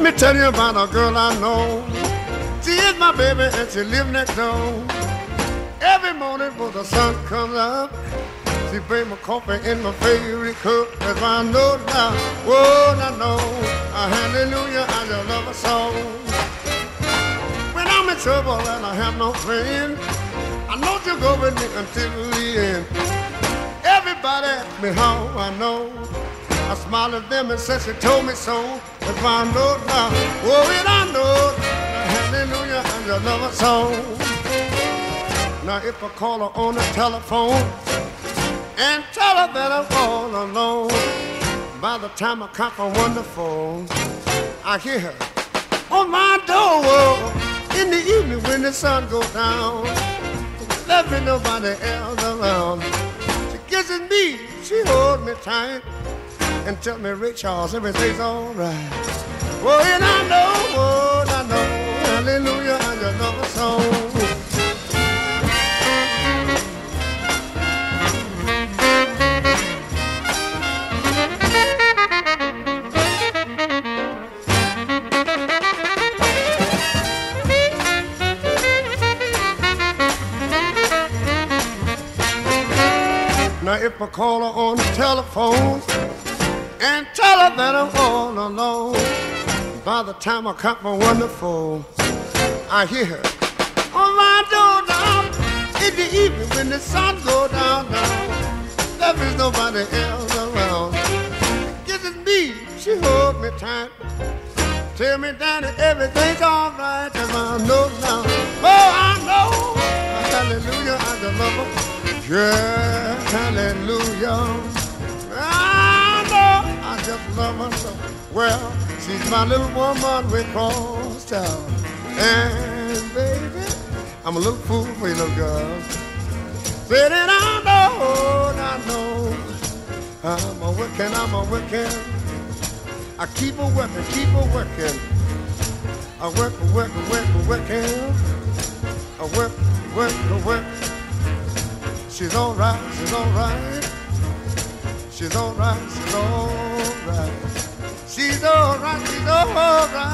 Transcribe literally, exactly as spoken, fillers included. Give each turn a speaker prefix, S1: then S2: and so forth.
S1: me tell you about a girl I know. She is my baby and she lives next door. Every morning before the sun comes up, she brings my coffee in my favorite cup. That's why I know now, whoa, I know, a hallelujah, I just love her so. When I'm in trouble and I have no friend, I know she'll go with me until the end. Everybody asks me how I know. I smile at them and say she told me so. That's why I know now, whoa, and I know, a hallelujah, I just love her so. Now if I call her on the telephone and tell her that I'm all alone, by the time I come from wonderful, I hear her on my door in the evening when the sun goes down. There ain't nobody else around. She kisses me, she holds me tight, and tell me, Ray Charles, everything's alright. Oh, and I know, oh, I know, hallelujah, I just love her so. Now if I call her on the telephone and tell her that I'm all alone, by the time I come from wonderful, I hear her on my door down in the evening when the sun goes down, down. There is nobody else around. She kisses me, she holds me tight, tell me Daddy everything's alright. Cause I know now, oh I know, hallelujah, I just love her. Yeah, hallelujah. I know I just love her so. Well, she's my little woman we cross town. And baby, I'm a little fool for you, little girl. Said it, I know, I know. I'm a working, I'm a working. I keep a working, keep a working. I work, work, work, working. I work, work, work. She's alright, she's alright. She's alright, she's alright. She's alright, she's alright.